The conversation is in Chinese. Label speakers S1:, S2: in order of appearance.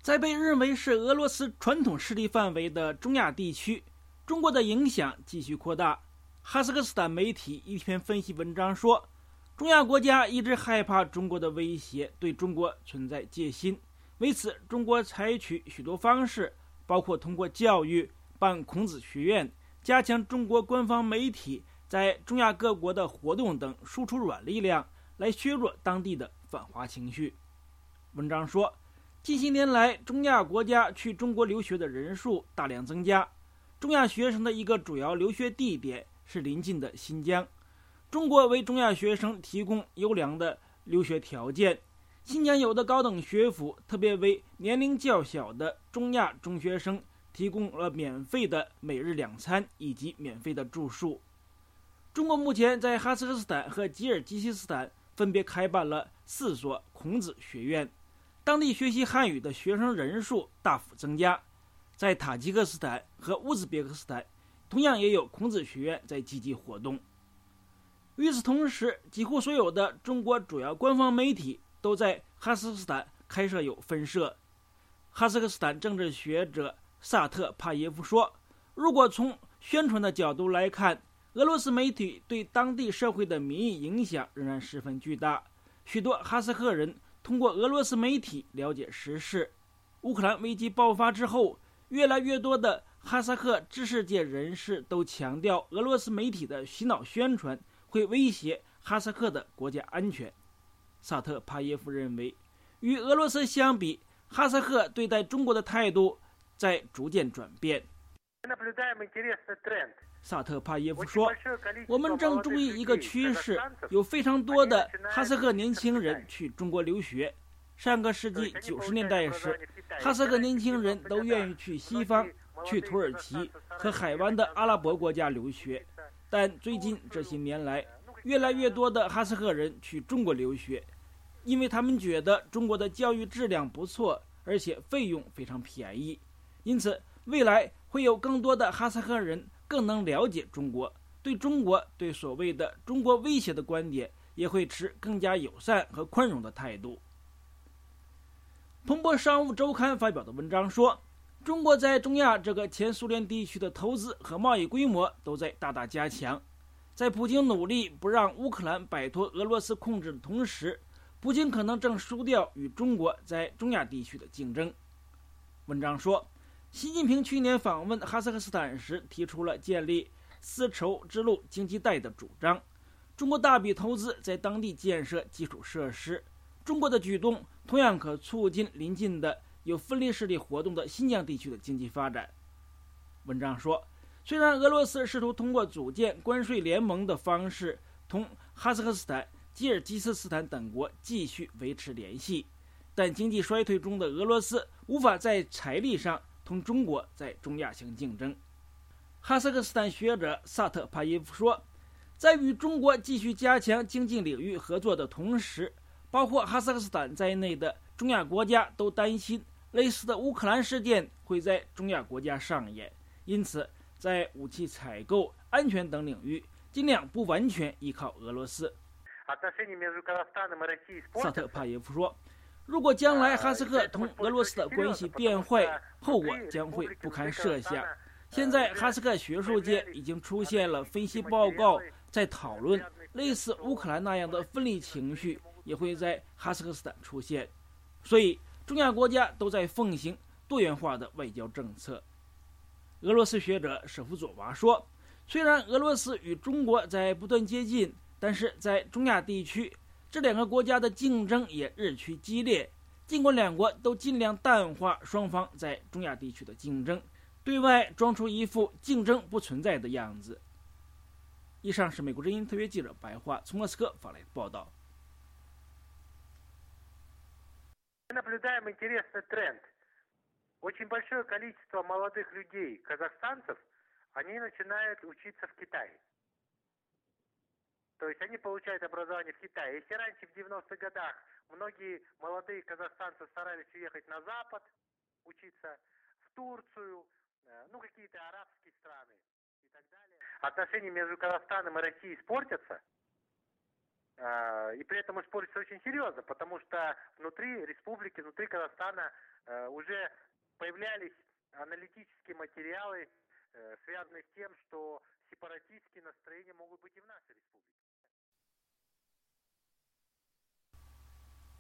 S1: 在被认为是俄罗斯传统势力范围的中亚地区，中国的影响继续扩大。哈萨克斯坦媒体一篇分析文章说，中亚国家一直害怕中国的威胁，对中国存在戒心。为此，中国采取许多方式，包括通过教育、办孔子学院、加强中国官方媒体在中亚各国的活动等，输出软力量来削弱当地的反华情绪。文章说，近些年来，中亚国家去中国留学的人数大量增加。中亚学生的一个主要留学地点是邻近的新疆。中国为中亚学生提供优良的留学条件。新疆有的高等学府特别为年龄较小的中亚中学生提供了免费的每日2餐以及免费的住宿。中国目前在哈萨克斯坦和吉尔吉斯斯坦分别开办了4所孔子学院。当地学习汉语的学生人数大幅增加，在塔吉克斯坦和乌兹别克斯坦同样也有孔子学院在积极活动。与此同时，几乎所有的中国主要官方媒体都在哈萨克斯坦开设有分社。哈萨克斯坦政治学者萨特帕耶夫说，如果从宣传的角度来看，俄罗斯媒体对当地社会的民意影响仍然十分巨大。许多哈萨克人通过俄罗斯媒体了解时事。乌克兰危机爆发之后，越来越多的哈萨克知识界人士都强调，俄罗斯媒体的洗脑宣传会威胁哈萨克的国家安全。萨特帕耶夫认为，与俄罗斯相比，哈萨克对待中国的态度在逐渐转变。萨特帕耶夫说，我们正注意一个趋势，有非常多的哈萨克年轻人去中国留学。上个世纪90年代时，哈萨克年轻人都愿意去西方，去土耳其和海湾的阿拉伯国家留学。但最近这些年来，越来越多的哈萨克人去中国留学，因为他们觉得中国的教育质量不错，而且费用非常便宜。因此，未来会有更多的哈萨克人更能了解中国，对中国对所谓的中国威胁的观点也会持更加友善和宽容的态度。彭博商务周刊发表的文章说，中国在中亚这个前苏联地区的投资和贸易规模都在大大加强。在普京努力不让乌克兰摆脱俄罗斯控制的同时，普京可能正输掉与中国在中亚地区的竞争。文章说，习近平去年访问哈萨克斯坦时提出了建立丝绸之路经济带的主张。中国大笔投资在当地建设基础设施。中国的举动同样可促进邻近的有分离势力活动的新疆地区的经济发展。文章说，虽然俄罗斯试图通过组建关税联盟的方式同哈萨克斯坦、吉尔吉斯斯坦等国继续维持联系，但经济衰退中的俄罗斯无法在财力上同中国在中亚相竞争。哈萨克斯坦学者萨特帕耶夫说，在与中国继续加强经济领域合作的同时，包括哈萨克斯坦在内的中亚国家都担心类似的乌克兰事件会在中亚国家上演，因此在武器采购、安全等领域尽量不完全依靠俄罗斯。萨特帕耶夫说，如果将来哈萨克同俄罗斯的关系变坏，后果将会不堪设想。现在哈萨克学术界已经出现了分析报告，在讨论类似乌克兰那样的分离情绪也会在哈萨克斯坦出现，所以中亚国家都在奉行多元化的外交政策。俄罗斯学者舍夫佐娃说，虽然俄罗斯与中国在不断接近，但是在中亚地区，这2个国家的竞争也日趋激烈。尽管2国都尽量淡化双方在中亚地区的竞争，对外装出一副竞争不存在的样子。以上是美国之音特约记者白桦从莫斯科发来的报道。
S2: Наблюдаем интересный тренд. Очень большое количество молодых людей, казахстанцев, они начинают учиться в Китае. То есть они получают образование в Китае. Если раньше в 90-х годах многие молодые казахстанцы старались уехать на Запад, учиться в Турцию, какие-то арабские страны и так далее, отношения между Казахстаном и Россией испортятся, И при этом используется очень серьезно, потому что внутри республики, внутри Казахстана уже появлялись аналитические материалы, связанные с тем, что сепаратистские настроения могут быть и в нашей республике.